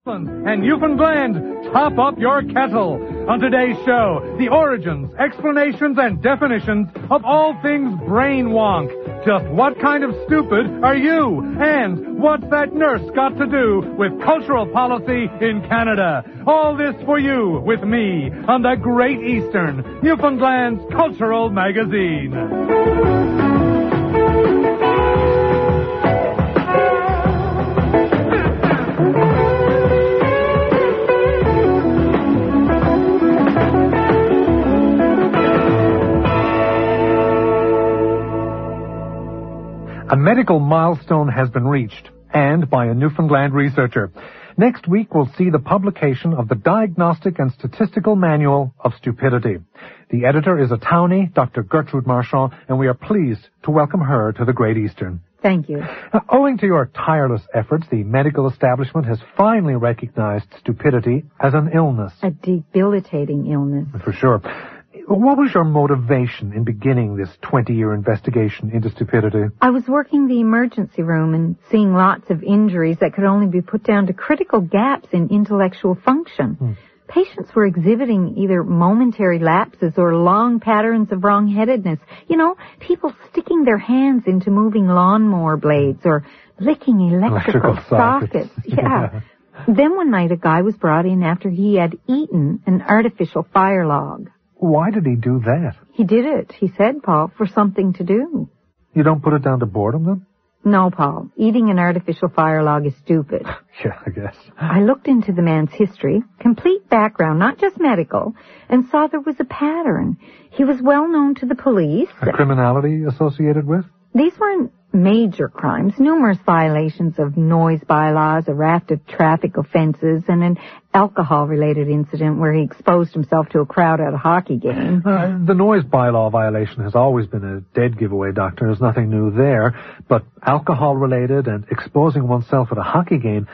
And Newfoundland, top up your kettle. On today's show, the origins, explanations, and definitions of all things brain wonk. Just what kind of stupid are you? And what's that nurse got to do with cultural policy in Canada? All this for you with me on the Great Eastern, Newfoundland's cultural magazine. A medical milestone has been reached, and by a Newfoundland researcher. Next week, we'll see the publication of the Diagnostic and Statistical Manual of Stupidity. The editor is a townie, Dr. Gertrude Marchand, and we are pleased to welcome her to the Great Eastern. Thank you. Now, owing to your tireless efforts, the medical establishment has finally recognized stupidity as an illness. A debilitating illness. For sure. What was your motivation in beginning this 20-year investigation into stupidity? I was working the emergency room and seeing lots of injuries that could only be put down to critical gaps in intellectual function. Patients were exhibiting either momentary lapses or long patterns of wrong-headedness. You know, people sticking their hands into moving lawnmower blades or licking electrical sockets. Yeah. Then one night a guy was brought in after he had eaten an artificial fire log. Why did he do that? He did it, he said, Paul, for something to do. You don't put it down to boredom, then? No, Paul. Eating an artificial fire log is stupid. Yeah, I guess. I looked into the man's history, complete background, not just medical, and saw there was a pattern. He was well known to the police. A criminality associated with? These weren't major crimes, numerous violations of noise bylaws, a raft of traffic offenses, and an alcohol-related incident where he exposed himself to a crowd at a hockey game. The noise bylaw violation has always been a dead giveaway, Doctor. There's nothing new there. But alcohol-related and exposing oneself at a hockey game,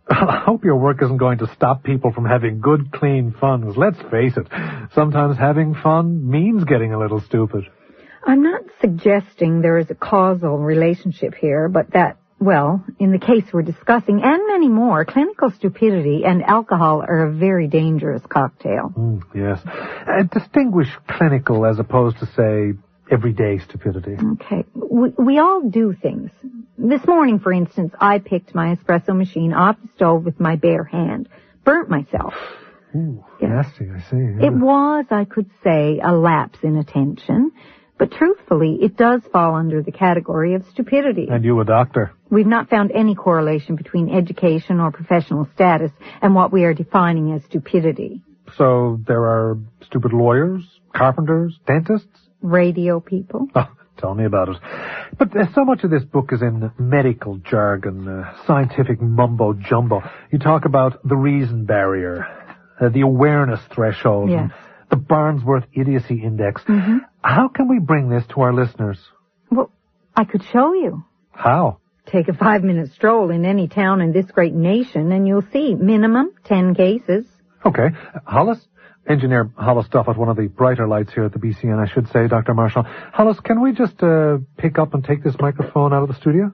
I hope your work isn't going to stop people from having good, clean fun. Let's face it, sometimes having fun means getting a little stupid. I'm not suggesting there is a causal relationship here, but that, well, in the case we're discussing, and many more, clinical stupidity and alcohol are a very dangerous cocktail. Yes. Distinguish clinical as opposed to, say, everyday stupidity. Okay. We all do things. This morning, for instance, I picked my espresso machine off the stove with my bare hand. Burnt myself. Ooh, nasty, I see. Yeah. It was, I could say, a lapse in attention. But truthfully, it does fall under the category of stupidity. And you a doctor. We've not found any correlation between education or professional status and what we are defining as stupidity. So there are stupid lawyers, carpenters, dentists? Radio people. Oh, tell me about it. But so much of this book is in medical jargon, scientific mumbo-jumbo. You talk about the reason barrier, the awareness threshold. Yes. The Barnsworth Idiocy Index. How can we bring this to our listeners? Well, I could show you. How? Take a 5-minute stroll in any town in this great nation and you'll see minimum 10 cases. Okay. Hollis? Engineer Hollis Duff at one of the brighter lights here at the BCN, I should say, Dr. Marshall. Hollis, can we just pick up and take this microphone out of the studio?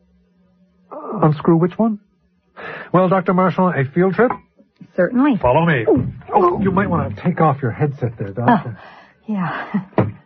Unscrew which one? Well, Dr. Marshall, a field trip? Certainly. Follow me. Oh, you might want to take off your headset there, Doctor. Yeah.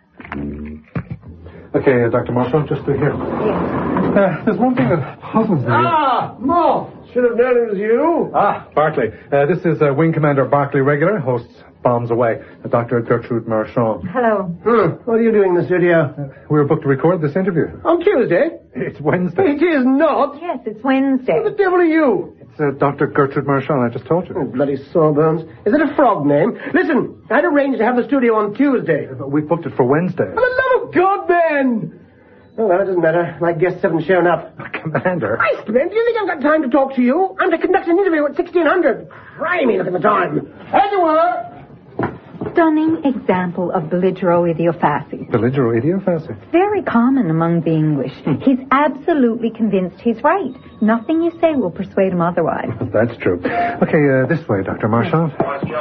Okay, Dr. Marshall, just through here. Yeah. There's one thing that puzzles me. Moth! Should have known it was you. Barclay. This is Wing Commander Barclay Regular, hosts Bombs Away. Dr. Gertrude Marchand. Hello. What are you doing in the studio? We were booked to record this interview. On Tuesday? It's Wednesday. It is not. Yes, it's Wednesday. Who the devil are you? It's Dr. Gertrude Marchand, I just told you. Oh, bloody sawbones. Is it a frog name? Listen, I'd arranged to have the studio on Tuesday. But we booked it for Wednesday. For the love of God, Ben! Oh, well, it doesn't matter. My guests haven't shown up. Commander. Christ, Ben, do you think I've got time to talk to you? I'm to conduct an interview at 1600. Crimey, look at the time. As you were. Stunning example of belligerent idiopathy. Belligerent idiopathy? Very common among the English. He's absolutely convinced he's right. Nothing you say will persuade him otherwise. That's true. Okay, this way, Dr. Marchand.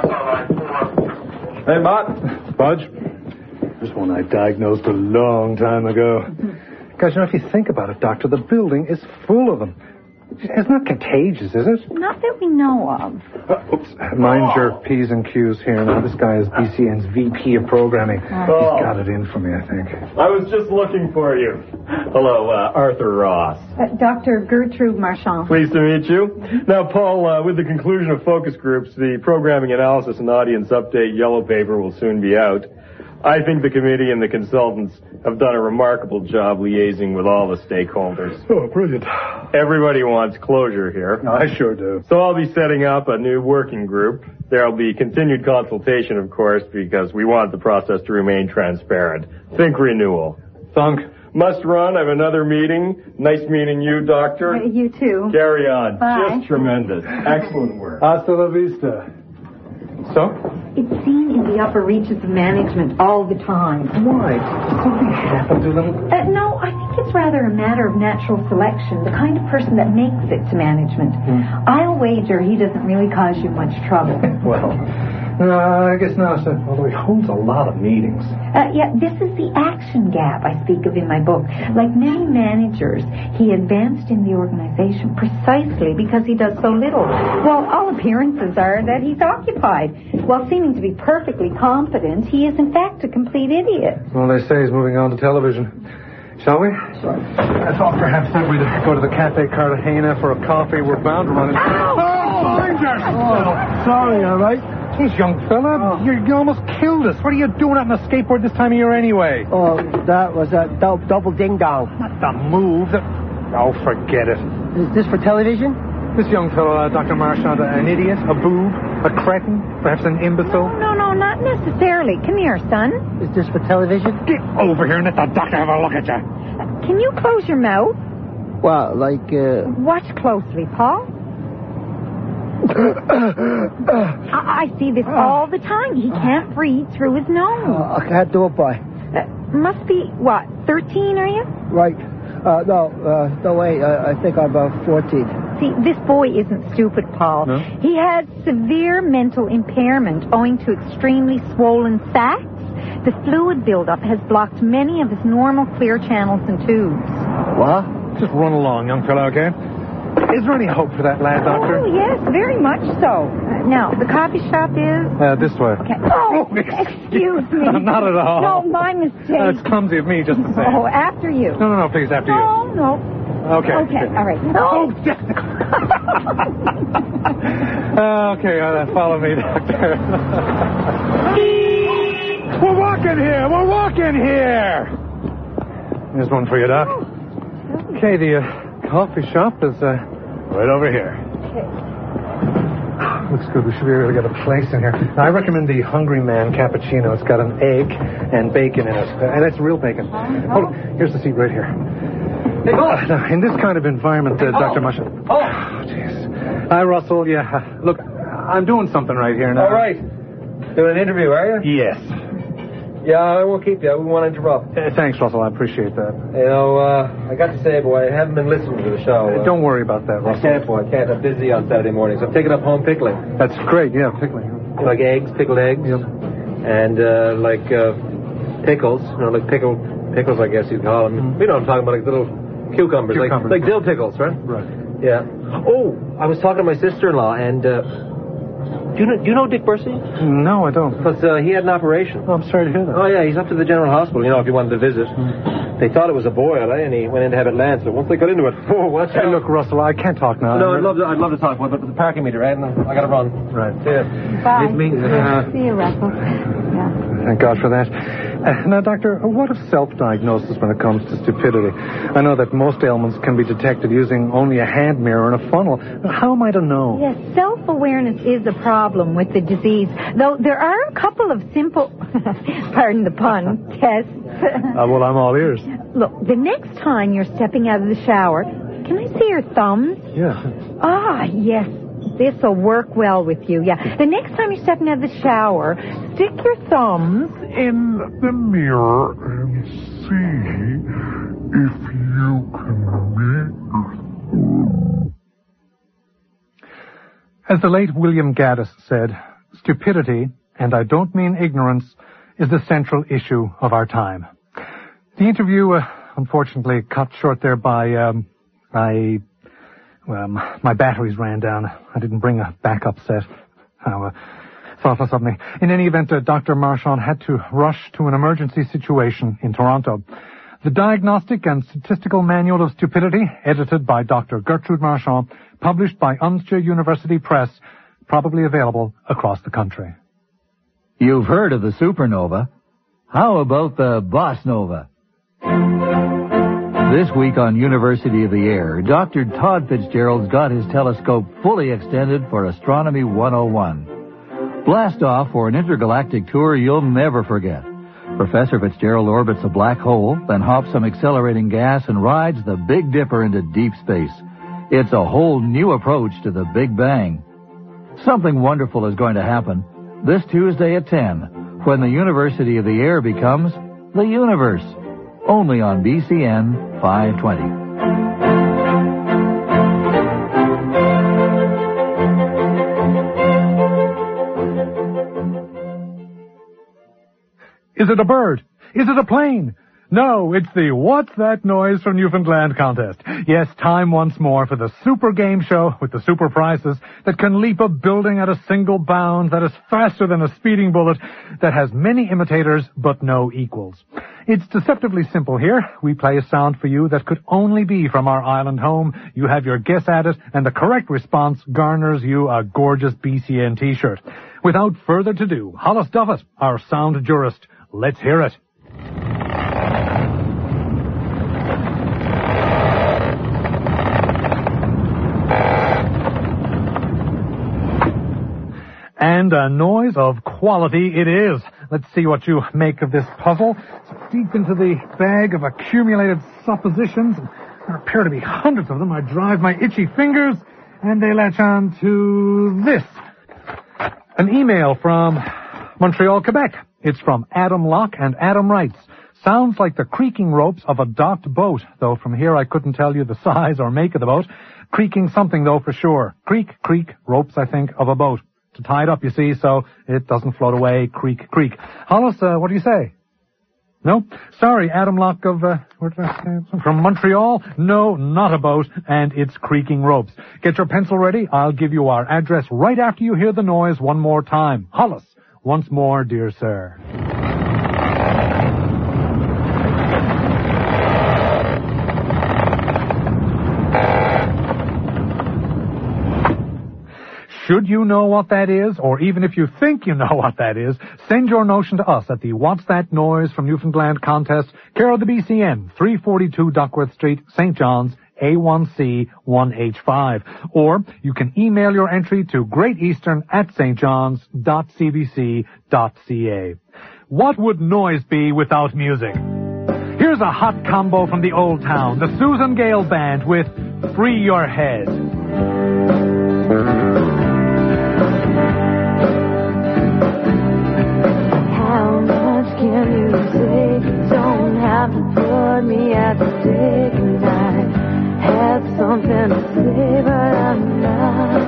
Hey, Bart. Budge. This one I diagnosed a long time ago. Guys, you know, if you think about it, Doctor, the building is full of them. It's not contagious, is it? Not that we know of. Oops. Mind your P's and Q's here now. This guy is BCN's VP of Programming. He's got it in for me, I think. I was just looking for you. Hello, Arthur Ross. Dr. Gertrude Marchand. Pleased to meet you. Now, Paul, with the conclusion of focus groups, the Programming Analysis and Audience Update Yellow Paper will soon be out. I think the committee and the consultants have done a remarkable job liaising with all the stakeholders. Oh, brilliant. Everybody wants closure here. I sure do. So I'll be setting up a new working group. There'll be continued consultation, of course, because we want the process to remain transparent. Think renewal. Thunk. Must run. I have another meeting. Nice meeting you, Doctor. You too. Carry on. Bye. Just tremendous. Excellent work. Hasta la vista. So? It's seen in the upper reaches of management all the time. Why? Did something happen to them? No, I think it's rather a matter of natural selection, the kind of person that makes it to management. I'll wager he doesn't really cause you much trouble. Well, I guess not, although he holds a lot of meetings. Yeah, this is the action gap I speak of in my book. Like many managers, he advanced in the organization precisely because he does so little. Well, all appearances are that he's occupied. While seeming to be perfectly competent, he is in fact a complete idiot. Well, they say he's moving on to television. Shall we? Sure. I thought perhaps that we'd go to the Cafe Cartagena for a coffee. We're bound to run into... Sorry, all right? Jeez, young fella, you almost killed us. What are you doing out on a skateboard this time of year anyway? Oh, that was a double ding-dong. Not the move. Oh, forget it. Is this for television? This young fellow, Dr. Marchand, an idiot, a boob, a cretin, perhaps an imbecile? No, not necessarily. Come here, son. Is this for television? Get over here and let the doctor have a look at you. Can you close your mouth? Well, like, Watch closely, Paul. I see this all the time. He can't breathe through his nose. I can't do it, boy. Must be, what, 13 are you? Right. No, wait. I think I'm about 14. See, this boy isn't stupid, Paul. No? He has severe mental impairment owing to extremely swollen sacs. The fluid buildup has blocked many of his normal clear channels and tubes. What? Just run along, young fellow, okay? Is there any hope for that lad, Doctor? Oh, yes, very much so. Now, the coffee shop is... This way. Okay. Oh, excuse me. Not at all. No, my mistake. It's clumsy of me just to say. Oh, after you. No, please, after you. No. Okay. Okay, all right. Oh, okay, follow me, Doctor. We're walking here! There's one for you, Doc. Okay, the coffee shop is right over here. Okay. Looks good. We should be able to get a place in here. Now, I recommend the Hungry Man cappuccino. It's got an egg and bacon in it. And it's real bacon. Hold on. Here's the seat right here. Hey, Now, in this kind of environment, Dr. Marchand... Oh, jeez. Hi, Russell. Yeah, look, I'm doing something right here now. All right. Doing an interview, are you? Yes. Yeah, I won't keep you. I wouldn't want to interrupt. Thanks, Russell. I appreciate that. You know, I got to say, boy, I haven't been listening to the show. Don't worry about that, I Russell. can't, boy. I can't. I'm busy on Saturday mornings. I'm taking up home pickling. That's great. Yeah, pickling. Like eggs, pickled eggs. Yep. And, pickles. You know, like pickles, I guess you'd call them. You know what I'm talking about, like little cucumbers. Like dill pickles, right? Right. Yeah. Oh, I was talking to my sister-in-law, and, do you know Dick Bursey? No, I don't. Because he had an operation. Oh, I'm sorry to hear that. Oh, yeah, he's up to the general hospital, you know, if you wanted to visit. They thought it was a boil, and he went in to have it lanced. But once they got into it, watch out. Hey, look, Russell, I can't talk now. No, I'd love to talk, but the parking meter, right? I got to run. Right. Yeah. Bye. Meet me. See you, Russell. Yeah. Thank God for that. Now, Doctor, what of self-diagnosis when it comes to stupidity? I know that most ailments can be detected using only a hand mirror and a funnel. How am I to know? Yes, self-awareness is a problem with the disease, though there are a couple of simple, pardon the pun, tests. Well, I'm all ears. Look, the next time you're stepping out of the shower, can I see your thumbs? Yeah. Ah, yes. This will work well with you, yeah. The next time you're stepping out of the shower, stick your thumbs in the mirror and see if you can meet. As the late William Gaddis said, stupidity, and I don't mean ignorance, is the central issue of our time. The interview, unfortunately, cut short there by Well, my batteries ran down. I didn't bring a backup set. How thoughtless of me. In any event, Dr. Marchand had to rush to an emergency situation in Toronto. The Diagnostic and Statistical Manual of Stupidity, edited by Dr. Gertrude Marchand, published by Ulster University Press, probably available across the country. You've heard of the supernova. How about the Boss Nova? This week on University of the Air, Dr. Todd Fitzgerald's got his telescope fully extended for Astronomy 101. Blast off for an intergalactic tour you'll never forget. Professor Fitzgerald orbits a black hole, then hops some accelerating gas and rides the Big Dipper into deep space. It's a whole new approach to the Big Bang. Something wonderful is going to happen this Tuesday at 10, when the University of the Air becomes the universe. Only on BCN 520. Is it a bird? Is it a plane? No, it's the What's That Noise from Newfoundland contest. Yes, time once more for the super game show with the super prizes that can leap a building at a single bound, that is faster than a speeding bullet, that has many imitators but no equals. It's deceptively simple here. We play a sound for you that could only be from our island home. You have your guess at it, and the correct response garners you a gorgeous BCN t-shirt. Without further ado, Hollis Duffett, our sound jurist. Let's hear it. And a noise of quality it is. Let's see what you make of this puzzle. It's deep into the bag of accumulated suppositions. There appear to be hundreds of them. I drive my itchy fingers, and they latch on to this. An email from Montreal, Quebec. It's from Adam Locke, and Adam writes, sounds like the creaking ropes of a docked boat, though from here I couldn't tell you the size or make of the boat. Creaking something, though, for sure. Creak, ropes, I think, of a boat. To tie it up, you see, so it doesn't float away. Creak. Hollis, what do you say? No? Sorry, Adam Locke of, where did I say? From Montreal? No, not a boat, and it's creaking ropes. Get your pencil ready. I'll give you our address right after you hear the noise one more time. Hollis, once more, dear sir. Should you know what that is, or even if you think you know what that is, send your notion to us at the What's That Noise from Newfoundland contest, care of the BCN, 342 Duckworth Street, St. John's, A1C 1H5. Or you can email your entry to greateastern@stjohns.cbc.ca. What would noise be without music? Here's a hot combo from the Old Town, the Susan Gale Band with Free Your Head. Can you say, don't have to put me at the stake, and I have something to say, but I'm not.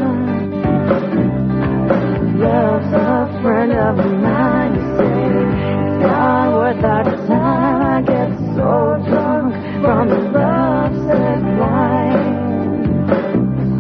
Love's a friend of mine, you say, it's not worth our time. I get so drunk from the love set wine.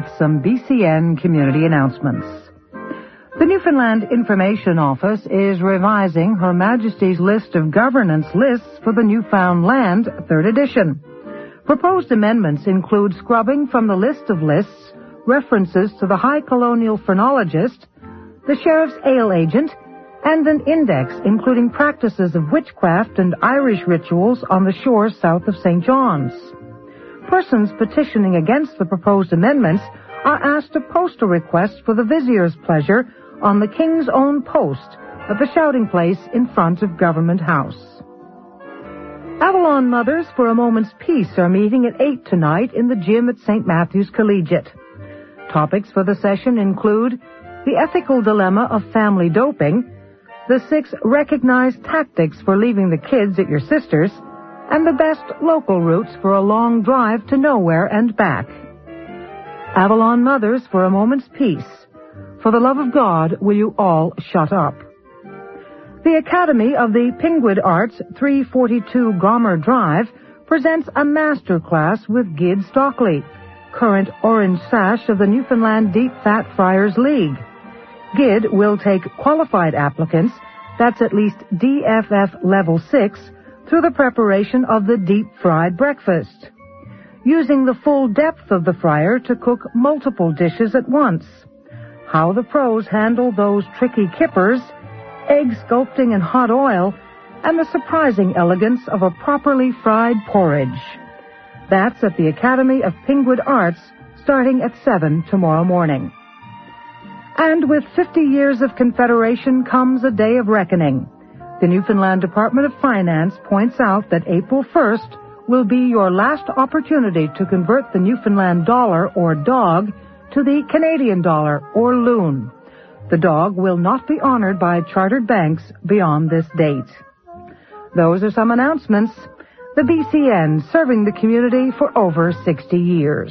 with some BCN community announcements. The Newfoundland Information Office is revising Her Majesty's List of Governance Lists for the Newfoundland 3rd edition. Proposed amendments include scrubbing from the list of lists references to the High Colonial Phrenologist, the Sheriff's Ale Agent, and an index including practices of witchcraft and Irish rituals on the shores south of St. John's. Persons petitioning against the proposed amendments are asked to post a request for the Vizier's pleasure on the King's Own Post at the Shouting Place in front of Government House. Avalon Mothers for a Moment's Peace are meeting at 8 tonight in the gym at St. Matthew's Collegiate. Topics for the session include the ethical dilemma of family doping, the 6 recognized tactics for leaving the kids at your sister's, and the best local routes for a long drive to nowhere and back. Avalon Mothers for a Moment's Peace. For the love of God, will you all shut up? The Academy of the Pingwood Arts, 342 Gomer Drive, presents a master class with Gid Stockley, current Orange Sash of the Newfoundland Deep Fat Friars League. Gid will take qualified applicants, that's at least DFF Level 6, through the preparation of the deep fried breakfast, using the full depth of the fryer to cook multiple dishes at once. How the pros handle those tricky kippers, egg sculpting in hot oil, and the surprising elegance of a properly fried porridge. That's at the Academy of Pingwood Arts, starting at 7 tomorrow morning. And with 50 years of Confederation comes a day of reckoning. The Newfoundland Department of Finance points out that April 1st will be your last opportunity to convert the Newfoundland dollar or dog to the Canadian dollar or loon. The dog will not be honored by chartered banks beyond this date. Those are some announcements. The BCN, serving the community for over 60 years.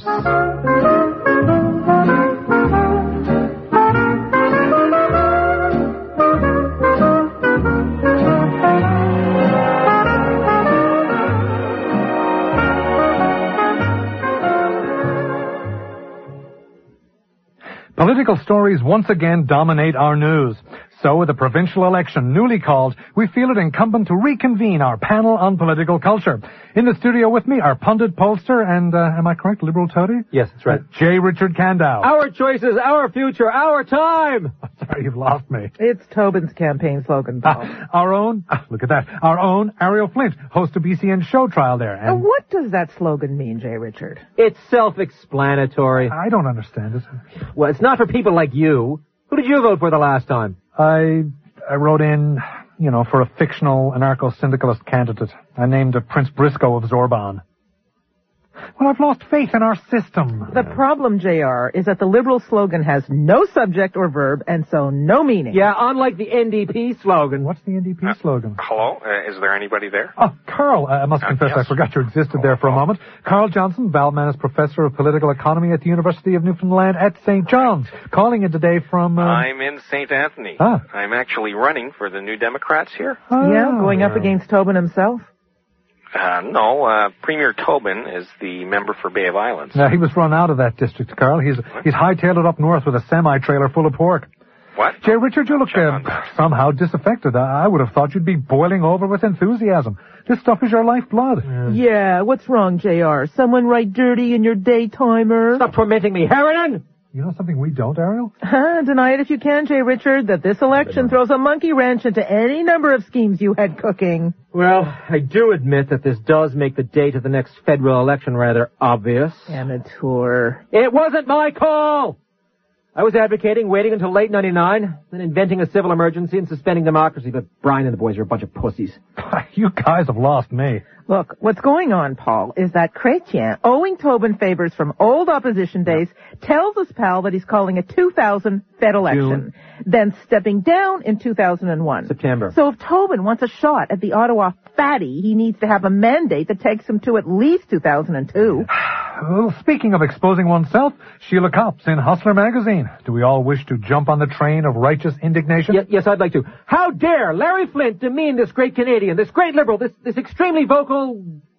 Political stories once again dominate our news. So, with the provincial election newly called, we feel it incumbent to reconvene our panel on political culture. In the studio with me are pundit, pollster, and, am I correct, liberal toady? Yes, that's right. J. Richard Candow. Our choices, our future, our time! Sorry, you've lost me. It's Tobin's campaign slogan, Paul. Our own Ariel Flint, host of BCN Show Trial there. And What does that slogan mean, J. Richard? It's self-explanatory. I don't understand it. Well, it's not for people like you. Who did you vote for the last time? I wrote in, for a fictional anarcho-syndicalist candidate. I named Prince Briscoe of Zorban. Well, I've lost faith in our system. The problem, JR, is that the Liberal slogan has no subject or verb, and so no meaning. Yeah, unlike the NDP slogan. What's the NDP slogan? Hello? Is there anybody there? Oh, Carl. I must confess, yes. I forgot you existed there for a moment. Carl Johnson, Valmanis Professor of Political Economy at the University of Newfoundland at St. John's. Calling in today from... I'm in St. Anthony. I'm actually running for the New Democrats here. Yeah, going up against Tobin himself? No, Premier Tobin is the member for Bay of Islands. He was run out of that district, Carl. He's hightailed it up north with a semi-trailer full of pork. What? J. Richard, you look somehow disaffected. I would have thought you'd be boiling over with enthusiasm. This stuff is your lifeblood. Yeah, what's wrong, JR? Someone write dirty in your daytimer? Stop tormenting me, Harridan! You know something we don't, Ariel? Deny it if you can, J. Richard, that this election throws a monkey wrench into any number of schemes you had cooking. Well, I do admit that this does make the date of the next federal election rather obvious. Amateur. It wasn't my call! I was advocating waiting until late 99, then inventing a civil emergency and suspending democracy, but Brian and the boys are a bunch of pussies. You guys have lost me. Look, what's going on, Paul, is that Chrétien, owing Tobin favors from old opposition days, tells us, pal, that he's calling a 2000 Fed election, then stepping down in 2001. September. So if Tobin wants a shot at the Ottawa fatty, he needs to have a mandate that takes him to at least 2002. Well, speaking of exposing oneself, Sheila Copps in Hustler magazine. Do we all wish to jump on the train of righteous indignation? Yes, I'd like to. How dare Larry Flint demean this great Canadian, this great liberal, this extremely vocal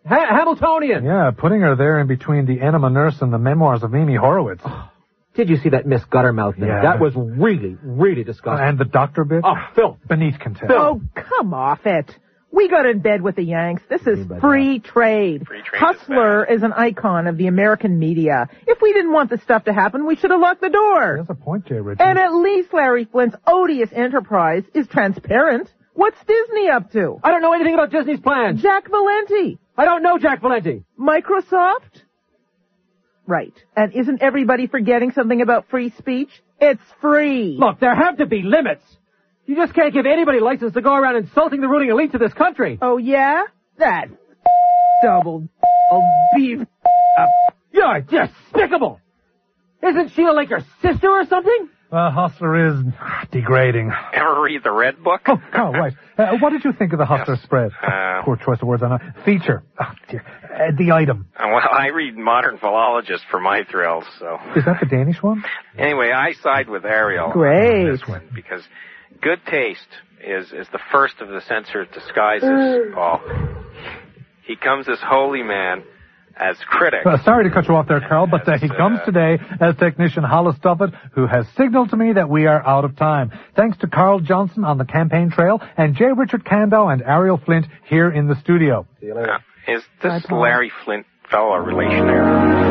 Hamiltonian. Yeah, putting her there in between The Enema Nurse and the Memoirs of Mimi Horowitz. Oh, did you see that Miss Guttermouth thing? Yeah. That was really, really disgusting. And the doctor bit? Oh, Phil. Beneath contempt. Oh, come off it. We got in bed with the Yanks. This is free trade. Hustler is an icon of the American media. If we didn't want this stuff to happen, we should have locked the door. There's a point, Jay Richards. And at least Larry Flint's odious enterprise is transparent. What's Disney up to? I don't know anything about Disney's plans. Jack Valenti. I don't know Jack Valenti. Microsoft? Right. And isn't everybody forgetting something about free speech? It's free. Look, there have to be limits. You just can't give anybody license to go around insulting the ruling elites of this country. Oh, yeah? That double beef up. You're despicable. Isn't Sheila like your sister or something? Hustler is degrading. Ever read the Red Book? Oh, right. What did you think of the Hustler spread? Poor choice of words on a feature. Oh, dear. The item. Well, I read Modern Philologist for my thrills, so... Is that the Danish one? Anyway, I side with Ariel. Great. Because good taste is the first of the censored disguises, Paul. He comes as holy man, as critic. Sorry to cut you off there, Carl, but he comes today as technician Hollis Duffett, who has signaled to me that we are out of time. Thanks to Carl Johnson on the campaign trail, and J. Richard Candow and Ariel Flint here in the studio. See you later. Is this Larry Flint fellow a relationary?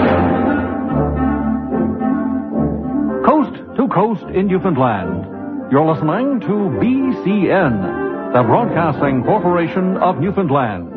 Coast to coast in Newfoundland. You're listening to BCN, the Broadcasting Corporation of Newfoundland.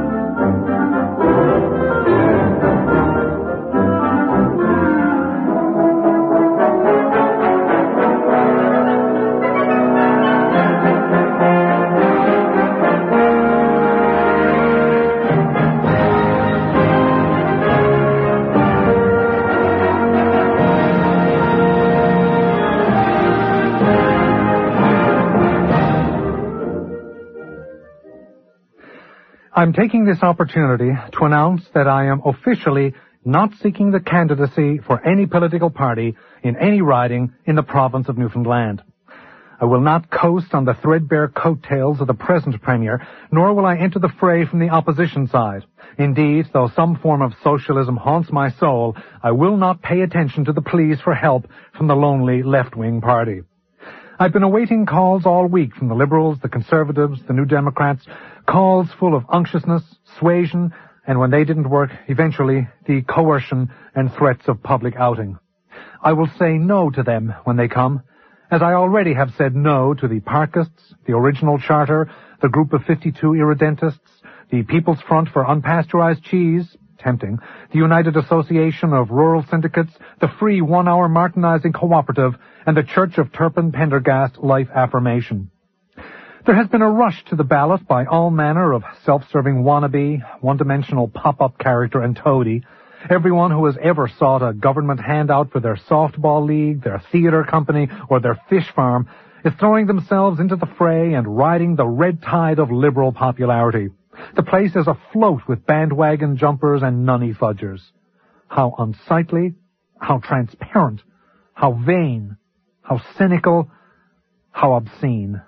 I'm taking this opportunity to announce that I am officially not seeking the candidacy for any political party in any riding in the province of Newfoundland. I will not coast on the threadbare coattails of the present Premier, nor will I enter the fray from the opposition side. Indeed, though some form of socialism haunts my soul, I will not pay attention to the pleas for help from the lonely left-wing party. I've been awaiting calls all week from the Liberals, the Conservatives, the New Democrats, calls full of unctuousness, suasion, and when they didn't work, eventually the coercion and threats of public outing. I will say no to them when they come, as I already have said no to the Parkists, the Original Charter, the Group of 52 Irredentists, the People's Front for Unpasteurized Cheese, tempting, the United Association of Rural Syndicates, the Free 1 Hour Martinizing Cooperative, and the Church of Turpin Pendergast Life Affirmation. There has been a rush to the ballot by all manner of self-serving wannabe, one-dimensional pop-up character and toady. Everyone who has ever sought a government handout for their softball league, their theater company, or their fish farm is throwing themselves into the fray and riding the red tide of liberal popularity. The place is afloat with bandwagon jumpers and nunny fudgers. How unsightly, how transparent, how vain, how cynical, how obscene.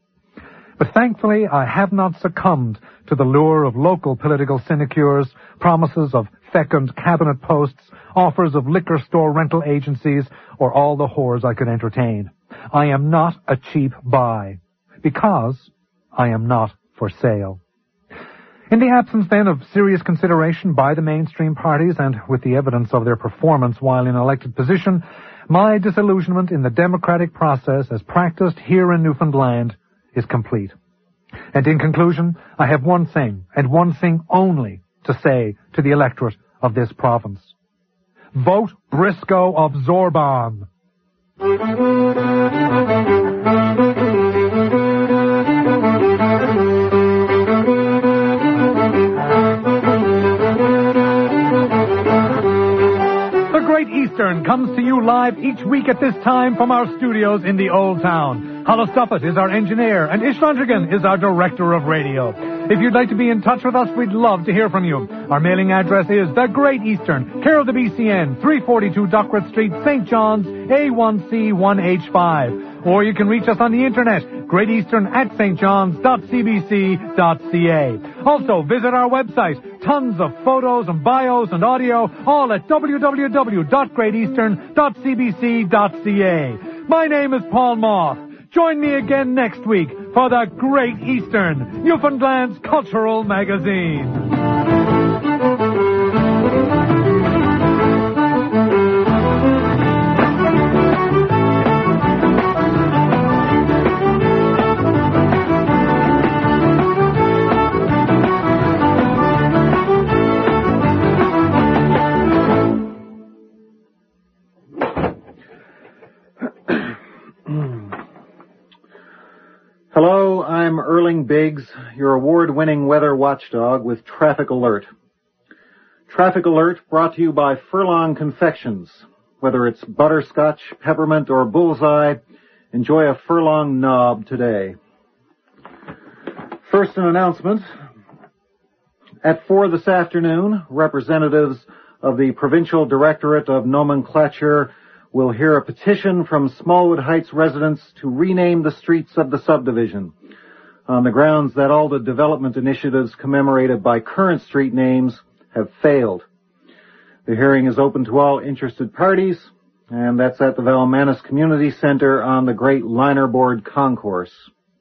But thankfully, I have not succumbed to the lure of local political sinecures, promises of fecund cabinet posts, offers of liquor store rental agencies, or all the whores I could entertain. I am not a cheap buy, because I am not for sale. In the absence, then, of serious consideration by the mainstream parties, and with the evidence of their performance while in elected position, my disillusionment in the democratic process as practiced here in Newfoundland is complete. And in conclusion, I have one thing, and one thing only, to say to the electorate of this province. Vote Briscoe of Zorbon. The Great Eastern comes to you live each week at this time from our studios in the Old Town. Hollis Duffett is our engineer, and Ish Lundergan is our director of radio. If you'd like to be in touch with us, we'd love to hear from you. Our mailing address is The Great Eastern, care of the BCN, 342 Duckworth Street, St. John's, A1C1H5. Or you can reach us on the internet, greateastern@stjohns.cbc.ca. Also, visit our website. Tons of photos and bios and audio, all at www.greateastern.cbc.ca. My name is Paul Moth. Join me again next week for the Great Eastern, Newfoundland's cultural magazine. Hello, I'm Erling Biggs, your award-winning weather watchdog with Traffic Alert. Traffic Alert brought to you by Furlong Confections. Whether it's butterscotch, peppermint, or bullseye, enjoy a Furlong knob today. First, an announcement. At 4 this afternoon, representatives of the Provincial Directorate of Nomenclature will hear a petition from Smallwood Heights residents to rename the streets of the subdivision on the grounds that all the development initiatives commemorated by current street names have failed. The hearing is open to all interested parties, and that's at the Valmanis Community Center on the Great Linerboard Concourse.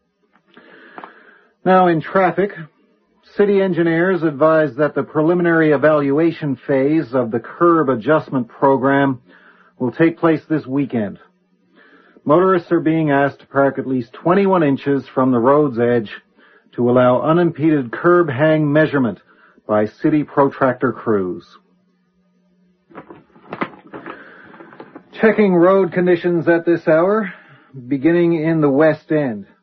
Now in traffic, city engineers advise that the preliminary evaluation phase of the curb adjustment program will take place this weekend. Motorists are being asked to park at least 21 inches from the road's edge to allow unimpeded curb hang measurement by city protractor crews. Checking road conditions at this hour, beginning in the West End.